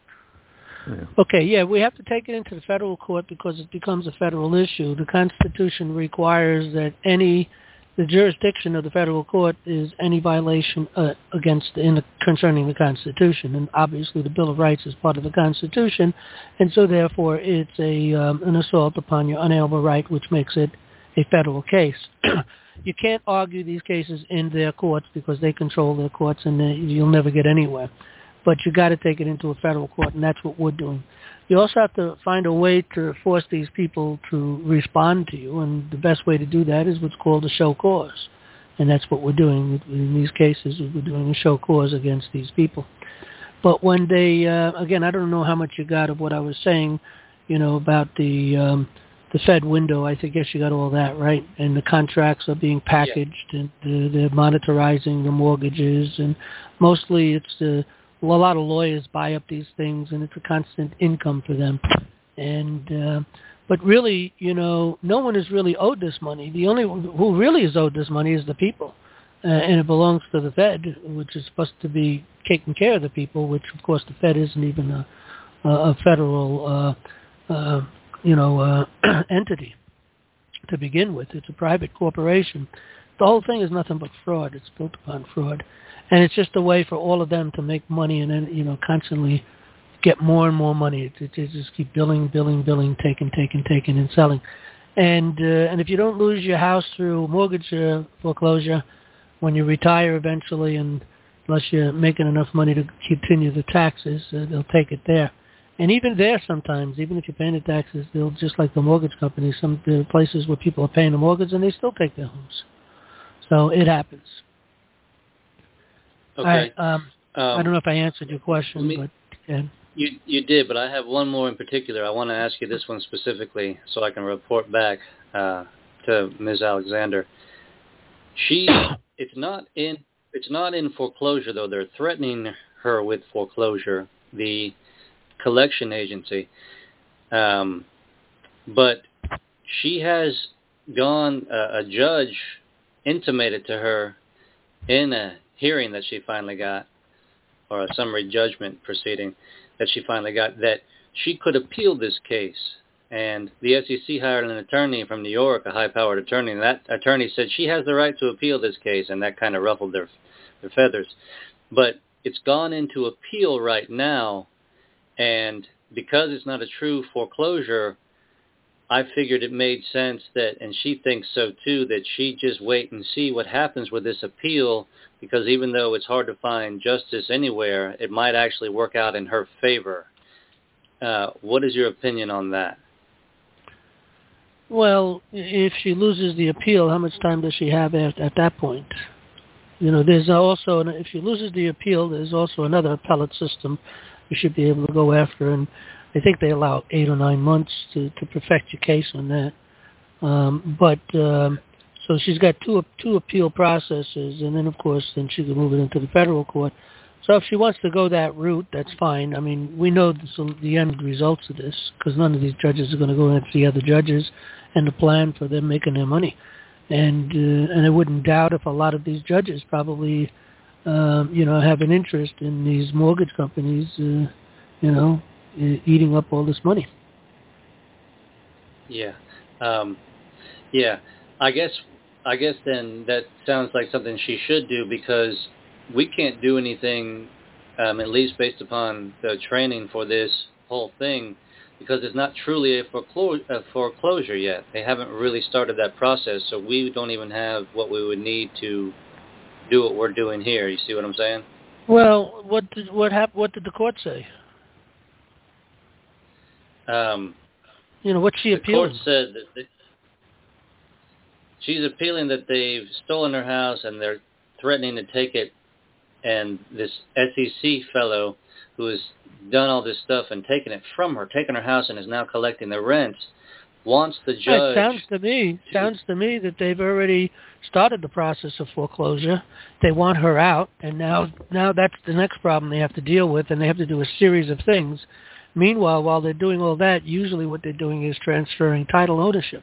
Okay, yeah, we have to take it into the federal court because it becomes a federal issue. The Constitution requires that any, the jurisdiction of the federal court is any violation uh, against, in the, concerning the Constitution, and obviously the Bill of Rights is part of the Constitution, and so therefore it's a um, an assault upon your unalienable right, which makes it a federal case. You can't argue these cases in their courts because they control their courts, and they, you'll never get anywhere. But you got to take it into a federal court, and that's what we're doing. You also have to find a way to force these people to respond to you, and the best way to do that is what's called a show cause, and that's what we're doing in these cases. We're doing a show cause against these people. But when they, uh, again, I don't know how much you got of what I was saying, you know, about the um, the Fed window. I think, guess you got all that, right? And the contracts are being packaged, yeah. and uh, they're monitorizing the mortgages, and mostly it's the a lot of lawyers buy up these things, and it's a constant income for them. And uh, but really, you know, no one is really owed this money. The only who really is owed this money is the people, uh, and it belongs to the Fed, which is supposed to be taking care of the people. Which, of course, the Fed isn't even a, a federal, uh, uh, you know, uh, entity to begin with. It's a private corporation. The whole thing is nothing but fraud. It's built upon fraud. And it's just a way for all of them to make money and then, you know, constantly get more and more money. It, it, it just keep billing, billing, billing, taking, taking, taking, and selling. And uh, and if you don't lose your house through mortgage uh, foreclosure, when you retire eventually, and unless you're making enough money to continue the taxes, uh, they'll take it there. And even there sometimes, even if you're paying the taxes, they'll, just like the mortgage companies, some there are places where people are paying the mortgage and they still take their homes. So it happens. Okay. Right, um, um, I don't know if I answered your question, me, but yeah. you you did. But I have one more in particular. I want to ask you this one specifically, so I can report back uh, to Miz Alexander. She, it's not in it's not in foreclosure though. They're threatening her with foreclosure, the collection agency. Um, but she has gone. Uh, a judge intimated to her in a hearing that she finally got, or a summary judgment proceeding that she finally got, that she could appeal this case. And the S E C hired an attorney from New York, a high-powered attorney, and that attorney said she has the right to appeal this case, and that kind of ruffled their, their feathers. But it's gone into appeal right now, and because it's not a true foreclosure, I figured it made sense that, and she thinks so too, that she just wait and see what happens with this appeal, because even though it's hard to find justice anywhere, it might actually work out in her favor. Uh, what is your opinion on that? Well, if she loses the appeal, how much time does she have at, at that point? You know, there's also, if she loses the appeal, there's also another appellate system you should be able to go after, and I think they allow eight or nine months to, to perfect your case on that. Um, but um, so she's got two two appeal processes, and then of course then she can move it into the federal court. So if she wants to go that route, that's fine. I mean, we know the, the end results of this because none of these judges are going to go after the other judges, and the plan for them making their money. And uh, and I wouldn't doubt if a lot of these judges probably, um, you know, have an interest in these mortgage companies, uh, you know, eating up all this money. Yeah, um, yeah. I guess I guess then that sounds like something she should do, because we can't do anything, um, at least based upon the training for this whole thing, because it's not truly a, foreclo- a foreclosure yet. They haven't really started that process, so we don't even have what we would need to do what we're doing here. You see what I'm saying? Well, what did what hap- What did the court say? Um, you know, what's she the appealing? The court said that they, she's appealing that they've stolen her house and they're threatening to take it, and this S E C fellow who has done all this stuff and taken it from her, taken her house and is now collecting the rents, wants the judge... It sounds to me, to, sounds to me that they've already started the process of foreclosure. They want her out, and now, now that's the next problem they have to deal with, and they have to do a series of things. Meanwhile, while they're doing all that, usually what they're doing is transferring title ownership.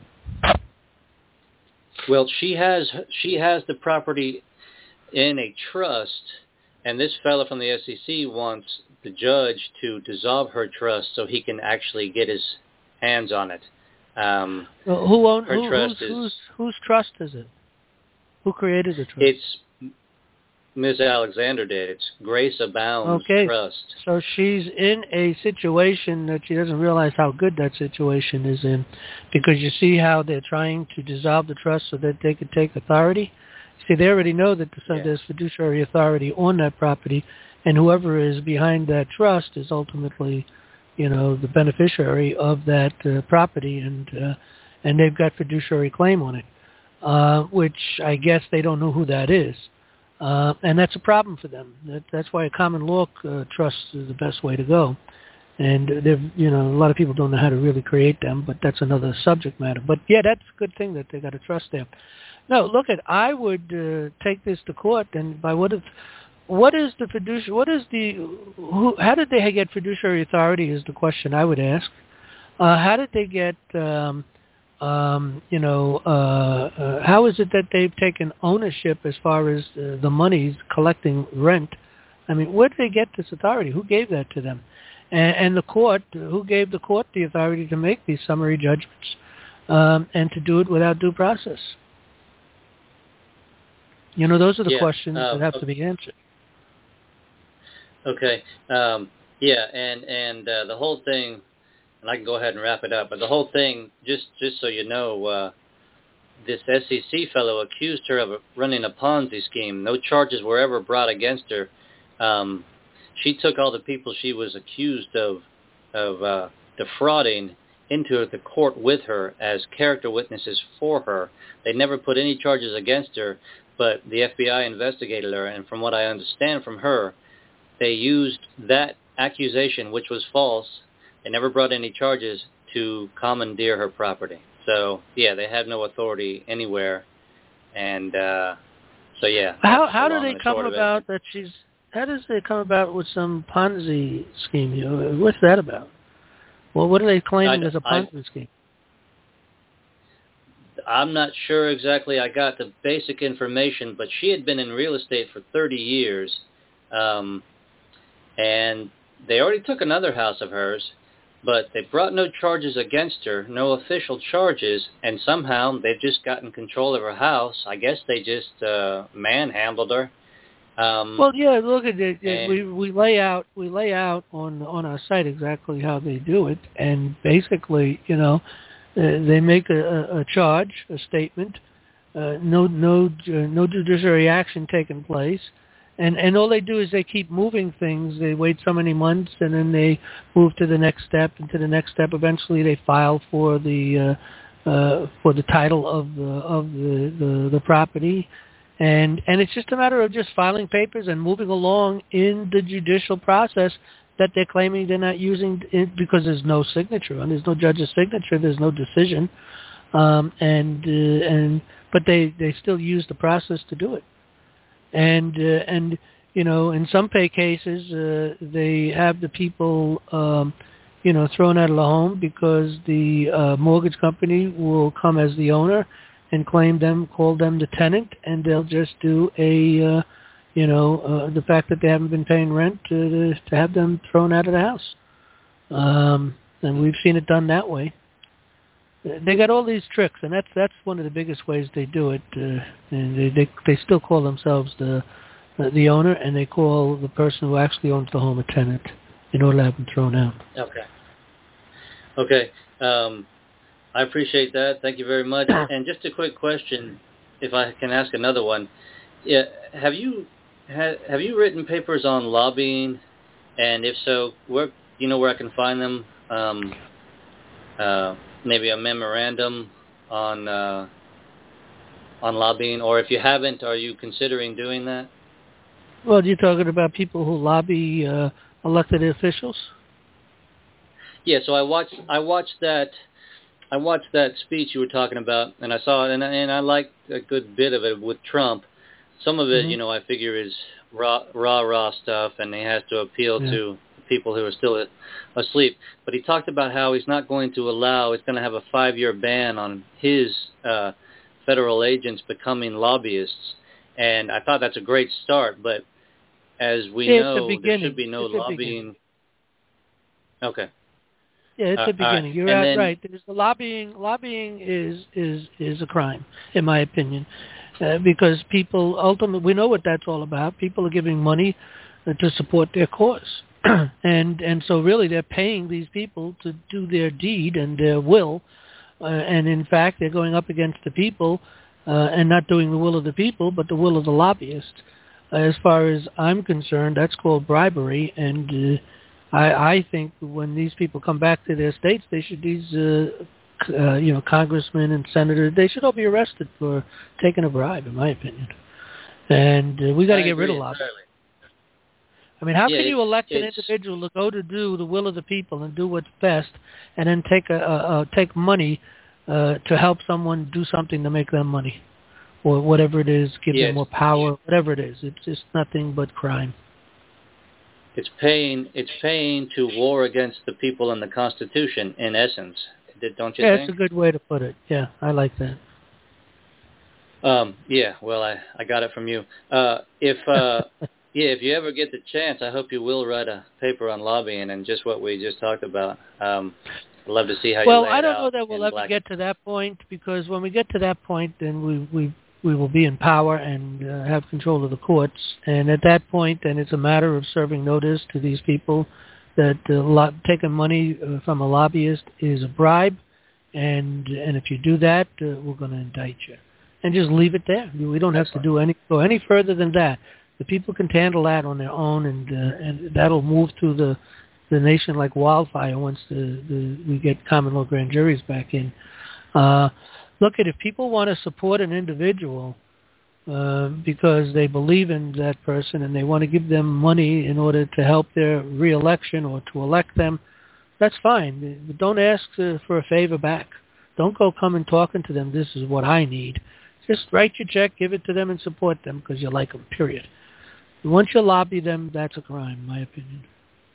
Well, she has she has the property in a trust, and this fellow from the S E C wants the judge to dissolve her trust so he can actually get his hands on it. Um, well, who owns her who, trust who's, is, whose, whose trust is it? Who created the trust? It's Miz Alexander did. It's Grace Abound's okay. trust. So she's in a situation that she doesn't realize how good that situation is in, because you see how they're trying to dissolve the trust so that they could take authority. See, they already know that yeah. there's fiduciary authority on that property, and whoever is behind that trust is ultimately, you know, the beneficiary of that uh, property, and uh, and they've got fiduciary claim on it, uh, which I guess they don't know who that is. Uh, and that's a problem for them. That, that's why a common law uh, trust is the best way to go. And they've, you know, a lot of people don't know how to really create them, but that's another subject matter. But yeah, that's a good thing that they got a trust there. No, look at, I would uh, take this to court, and by what if, what is the fiduciary, what is the, who, how did they get fiduciary authority is the question I would ask. Uh, how did they get, um, um, you know, uh, uh, how is it that they've taken ownership as far as uh, the money's collecting rent? I mean, where did they get this authority? Who gave that to them? And, and the court, who gave the court the authority to make these summary judgments um, and to do it without due process? You know, those are the yeah, questions uh, that have okay. to be answered. Okay. Um, yeah, and, and uh, the whole thing, and I can go ahead and wrap it up, but the whole thing, just, just so you know, uh, this S E C fellow accused her of running a Ponzi scheme. No charges were ever brought against her. Um, she took all the people she was accused of, of uh, defrauding into the court with her as character witnesses for her. They never put any charges against her, but the F B I investigated her, and from what I understand from her, they used that accusation, which was false. They never brought any charges to commandeer her property. So, yeah, they had no authority anywhere. And uh, so, yeah. How how do they come about that she's, how does they come about with some Ponzi scheme? You know, what's that about? Well, what are they claiming I, as a Ponzi I, scheme? I'm not sure exactly. I got the basic information, but she had been in real estate for thirty years. Um, and they already took another house of hers, but they brought no charges against her, no official charges, and somehow they've just gotten control of her house. I guess they just uh, manhandled her. Um, well, yeah. Look at it. And we we lay out we lay out on on our site exactly how they do it, and basically, you know, uh, they make a, a charge, a statement, uh, no no uh, no judiciary action taking place. And and all they do is they keep moving things. They wait so many months, and then they move to the next step, and to the next step. Eventually, they file for the uh, uh, for the title of the of the, the, the property, and and it's just a matter of just filing papers and moving along in the judicial process that they're claiming they're not using it because there's no signature and there's no judge's signature. There's no decision, um, and uh, and but they, they still use the process to do it. And, uh, and you know, in some pay cases, uh, they have the people, um, you know, thrown out of the home because the uh, mortgage company will come as the owner and claim them, call them the tenant, and they'll just do a, uh, you know, uh, the fact that they haven't been paying rent to, to have them thrown out of the house. Um, and we've seen it done that way. They got all these tricks, and that's that's one of the biggest ways they do it. Uh, and they, they they still call themselves the uh, the owner, and they call the person who actually owns the home a tenant in order to have them thrown out. Okay. Okay. Um, I appreciate that. Thank you very much. And just a quick question, if I can ask another one. Yeah, have you ha, have you written papers on lobbying? And if so, where do you know where I can find them? Um, uh, maybe a memorandum on uh, on lobbying, or if you haven't, are you considering doing that? Well, you're talking about people who lobby uh, elected officials? Yeah. So I watched I watched that I watched that speech you were talking about, and I saw it, and I, and I liked a good bit of it with Trump. Some of it, Mm-hmm. you know, I figure is raw, raw, raw stuff, and he has to appeal Yeah. to people who are still asleep. But he talked about how he's not going to allow, he's going to have a five-year ban on his uh, federal agents becoming lobbyists. And I thought that's a great start, but as we yeah, know, the there should be no it's lobbying. Okay. Yeah, it's Uh, a beginning. right. You're and right. then, right. There's the lobbying. Lobbying is is is a crime, in my opinion, uh, because people ultimately we know what that's all about. People are giving money uh, to support their cause, and and so really they're paying these people to do their deed and their will, uh, and in fact they're going up against the people uh, and not doing the will of the people, but the will of the lobbyist. Uh, as far as I'm concerned, that's called bribery, and. Uh, I, I think when these people come back to their states, they should these uh, uh, you know congressmen and senators they should all be arrested for taking a bribe, in my opinion. And uh, we got to get rid of lobbying. I mean, how yeah, can you elect an it's, individual to go to do the will of the people and do what's best, and then take a, a, a take money uh, to help someone do something to make them money, or whatever it is, give yeah, them more power, whatever it is. It's just nothing but crime. It's paying. It's paying to war against the people and the Constitution, in essence. Don't you yeah, think? Yeah, it's a good way to put it. Yeah, I like that. Um, yeah. Well, I, I got it from you. Uh, if uh, yeah, if you ever get the chance, I hope you will write a paper on lobbying and just what we just talked about. Um, I'd love to see how well, you lay I it don't out know that we'll in ever black. get to that point, because when we get to that point, then we we we will be in power and uh, have control of the courts. And at that point, then it's a matter of serving notice to these people that uh, lo- taking money uh, from a lobbyist is a bribe, and and if you do that, uh, we're going to indict you. And just leave it there. We don't have Excellent. to do any go any further than that. The people can handle that on their own, and uh, and that'll move through the the nation like wildfire once the, the we get common law grand juries back in. Uh, look at if people want to support an individual uh, because they believe in that person and they want to give them money in order to help their reelection or to elect them, that's fine. But don't ask uh, for a favor back. Don't go come and talking to them. This is what I need. Just write your check, give it to them, and support them because you like them. Period. Once you lobby them, that's a crime, in my opinion.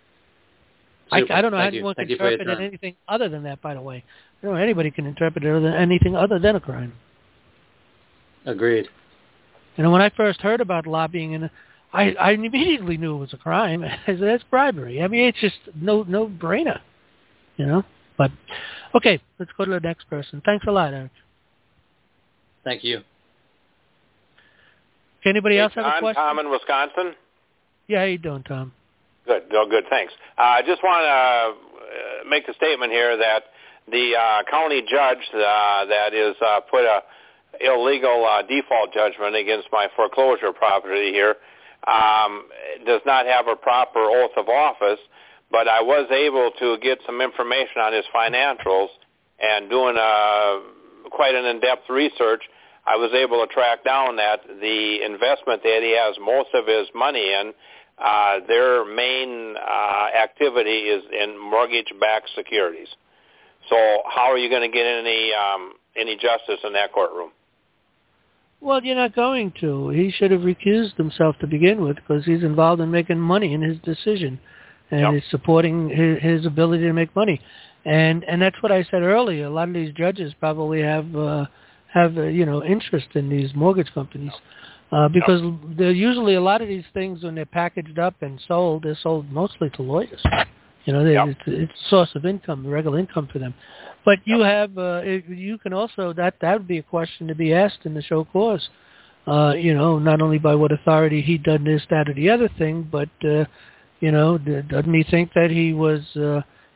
I, I don't know Thank how anyone Thank can you interpret it anything other than that, by the way. I don't know anybody can interpret it other than anything other than a crime. Agreed. And when I first heard about lobbying, and I, I immediately knew it was a crime. I said, that's bribery. I mean, it's just no no brainer, you know. But okay, let's go to the next person. Thanks a lot, Eric. Thank you. Anybody hey, else have Tom, a question? Tom in Wisconsin. Yeah, how you doing, Tom? Good. Oh, good. Thanks. Uh, I just want to uh, make the statement here that the uh, county judge uh, that is uh, put a illegal uh, default judgment against my foreclosure property here um, does not have a proper oath of office, but I was able to get some information on his financials, and doing a, quite an in-depth research, I was able to track down that the investment that he has most of his money in, uh, their main uh, activity is in mortgage-backed securities. So how are you going to get any um, any justice in that courtroom? Well, you're not going to. He should have recused himself to begin with because he's involved in making money in his decision, and Yep. he's supporting his, his ability to make money. And and that's what I said earlier. A lot of these judges probably have uh, have uh, you know interest in these mortgage companies uh, because yep. they're usually a lot of these things when they're packaged up and sold, they're sold mostly to lawyers. You know, yep. it's, it's a source of income, regular income for them. But you yep. have, uh, you can also, that that would be a question to be asked in the show cause, uh, you know, not only by what authority he done this, that, or the other thing, but, uh, you know, doesn't he think that he was uh,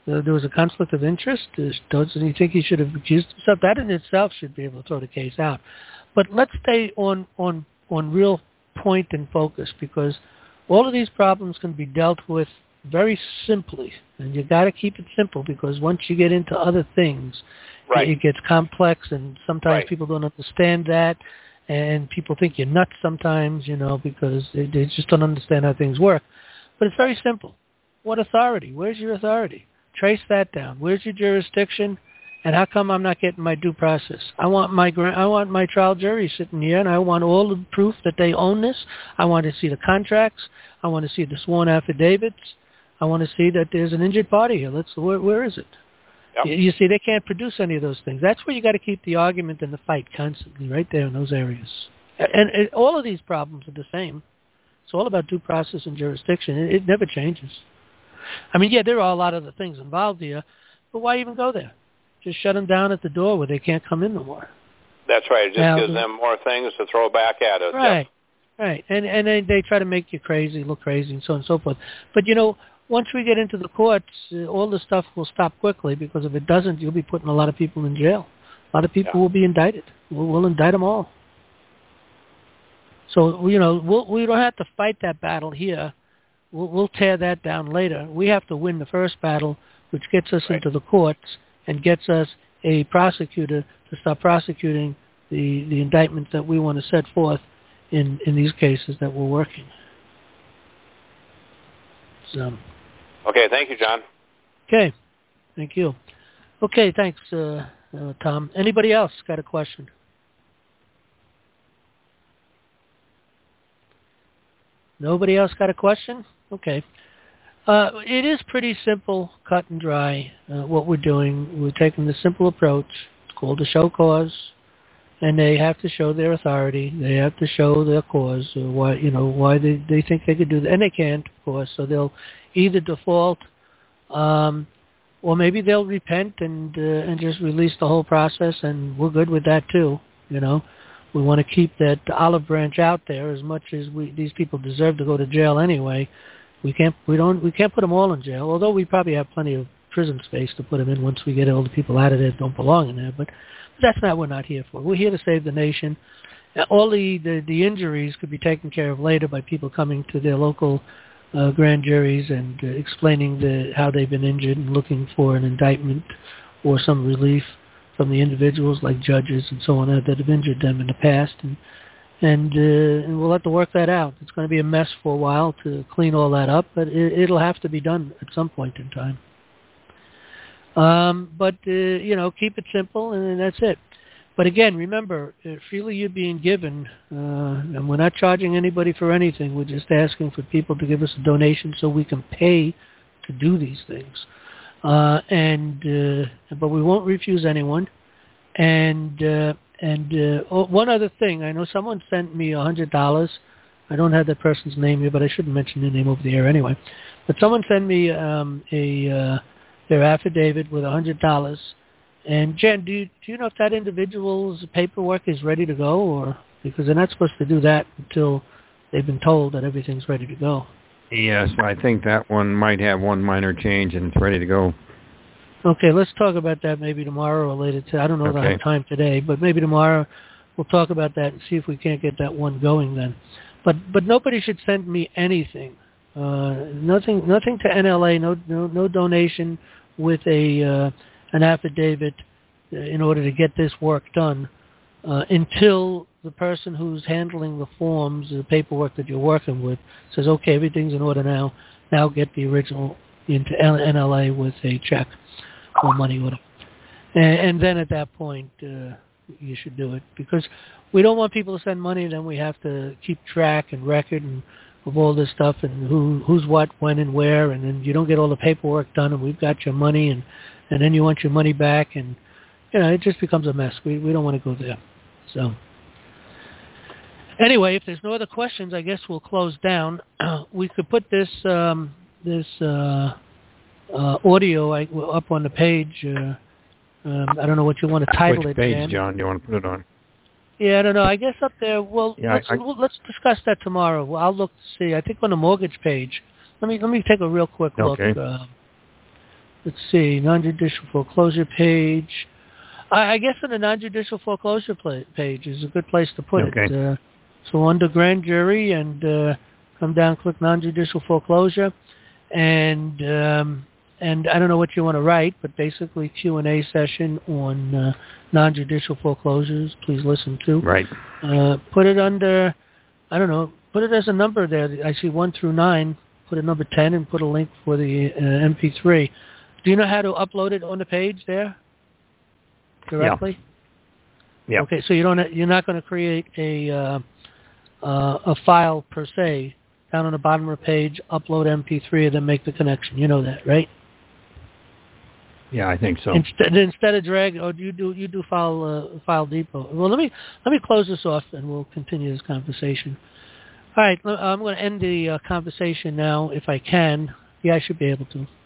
Uh, there was a conflict of interest. Uh, doesn't he think he should have accused himself? That in itself should be able to throw the case out. But let's stay on, on, on real point and focus, because all of these problems can be dealt with very simply. And you got to keep it simple, because once you get into other things, right. it gets complex, and sometimes right. people don't understand that. And people think you're nuts sometimes, you know, because they, they just don't understand how things work. But it's very simple. What authority? Where's your authority? Trace that down. Where's your jurisdiction? And how come I'm not getting my due process? I want my I want my trial jury sitting here, and I want all the proof that they own this. I want to see the contracts. I want to see the sworn affidavits. I want to see that there's an injured party here. Let's where, where is it? Yep. You, you see, they can't produce any of those things. That's where you got to keep the argument and the fight constantly, right there in those areas. And, and all of these problems are the same. It's all about due process and jurisdiction. It, it never changes. I mean, yeah, there are a lot of other things involved here, but why even go there? Just shut them down at the door where they can't come in no more. That's right. It just now, gives them more things to throw back at us. Right, yep. right. And and they, they try to make you crazy, look crazy, and so on and so forth. But, you know, once we get into the courts, uh, all this stuff will stop quickly, because if it doesn't, you'll be putting a lot of people in jail. A lot of people yeah. will be indicted. We'll, we'll indict them all. So, you know, we'll, we don't have to fight that battle here. We'll, we'll tear that down later. We have to win the first battle, which gets us right. into the courts and gets us a prosecutor to start prosecuting the, the indictments that we want to set forth in, in these cases that we're working. So... Okay, thank you, John. Okay, thank you. Okay, thanks, uh, uh, Tom. Anybody else got a question? Nobody else got a question? Okay. Uh, it is pretty simple, cut and dry, uh, what we're doing. We're taking the simple approach. It's called a show cause, and they have to show their authority. They have to show their cause, or why, you know, why they, they think they could do that. And they can't, of course, so they'll either default, um, or maybe they'll repent and uh, and just release the whole process, and we're good with that too. You know, we want to keep that olive branch out there as much as we these people deserve to go to jail anyway. We can't we don't we can't put them all in jail, although we probably have plenty of prison space to put them in once we get all the people out of there that don't belong in there. But that's not what we're not here for. We're here to save the nation. All the, the, the injuries could be taken care of later by people coming to their local uh, grand juries and uh, explaining the, how they've been injured and looking for an indictment or some relief from the individuals like judges and so on that have injured them in the past. And and, uh, and we'll have to work that out. It's going to be a mess for a while to clean all that up, but it, it'll have to be done at some point in time. Um, but, uh, you know, keep it simple, and that's it. But again, remember, uh, freely you're being given, uh, and we're not charging anybody for anything. We're just asking for people to give us a donation so we can pay to do these things. Uh, and uh, but we won't refuse anyone. And uh, and uh, oh, one other thing, I know someone sent me one hundred dollars. I don't have that person's name here, but I shouldn't mention their name over the air anyway. But someone sent me um, a uh, their affidavit with one hundred dollars. And Jen, do you, do you know if that individual's paperwork is ready to go, or because they're not supposed to do that until they've been told that everything's ready to go? Yes, I think that one might have one minor change and it's ready to go. Okay, let's talk about that maybe tomorrow or later today. I don't know if I have time today, but maybe tomorrow we'll talk about that and see if we can't get that one going then. But but nobody should send me anything. Uh, nothing nothing to N L A. No no no donation with a uh, an affidavit in order to get this work done uh, until the person who's handling the forms, the paperwork that you're working with, says, okay, everything's in order now. Now get the original into N L A with a check or money order. And, and then at that point, uh, you should do it. Because we don't want people to send money, then we have to keep track and record and of all this stuff and who who's what, when, and where, and then you don't get all the paperwork done, and we've got your money, and, and then you want your money back, and you know it just becomes a mess. We we don't want to go there. So anyway, if there's no other questions, I guess we'll close down. We could put this um, this uh, uh, audio I, up on the page. Uh, um, I don't know what you want to title Which it. page, Dan. John? Do you want to put it on? Yeah, I don't know. I guess up there. Well, yeah, let's I, well, let's discuss that tomorrow. Well, I'll look to see. I think on the mortgage page. Let me let me take a real quick look. Okay. Uh, let's see, non-judicial foreclosure page. I, I guess in the non-judicial foreclosure pla- page is a good place to put okay. it. Uh, so under grand jury and uh, come down, click non-judicial foreclosure, and um, and I don't know what you want to write, but basically Q and A session on uh, non-judicial foreclosures. Please listen to. Right. Uh, put it under, I don't know, put it as a number there. I see one through nine. Put a number ten and put a link for the uh, M P three. Do you know how to upload it on the page there directly? Yeah. Okay, so you don't. You're not going to create a uh, uh, a file per se. Down on the bottom of the page, upload M P three and then make the connection. You know that, right? Yeah, I think so. Instead, instead of drag, oh, you do you do file uh, file depot. Well, let me let me close this off and we'll continue this conversation. All right, I'm going to end the uh, conversation now if I can. Yeah, I should be able to.